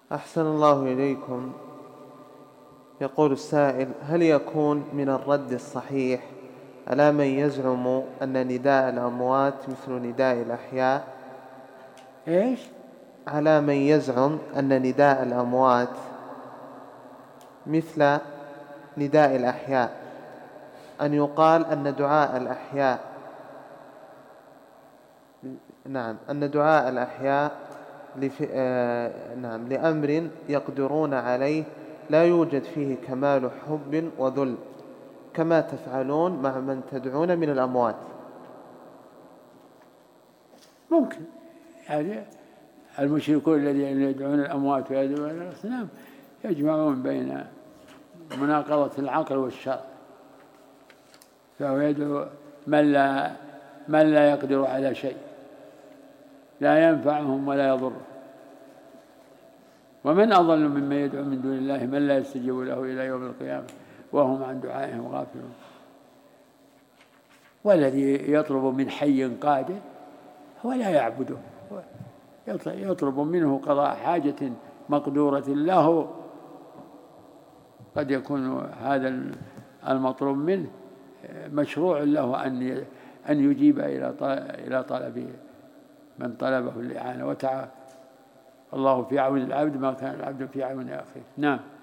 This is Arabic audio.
أحسن الله إليكم. يقول السائل: هل يكون من الرد الصحيح على من يزعم أن نداء الأموات مثل نداء الأحياء؟ إيش؟ على من يزعم أن نداء الأموات مثل نداء الأحياء أن يقال أن دعاء الأحياء أن دعاء الأحياء لأمر يقدرون عليه لا يوجد فيه كمال حب وذل كما تفعلون مع من تدعون من الأموات. ممكن، يعني المشركون الذين يدعون الأموات ويدعون الأصنام يجمعون بين مناقضة العقل والشرع، فهو يدعو من لا يقدر على شيء، لا ينفعهم ولا يضرهم. ومن أضل ممن يدعو من دون الله من لا يستجيب له إلى يوم القيامة وهم عن دعائهم غافلون. والذي يطلب من حي قادر هو لا يعبده، يطلب منه قضاء حاجة مقدورة له. قد يكون هذا المطلوب منه مشروع له أن يجيب إلى طلب من طلبه الإعانة. وتعالى الله في عون العبد ما كان العبد في عون أخيه. نعم.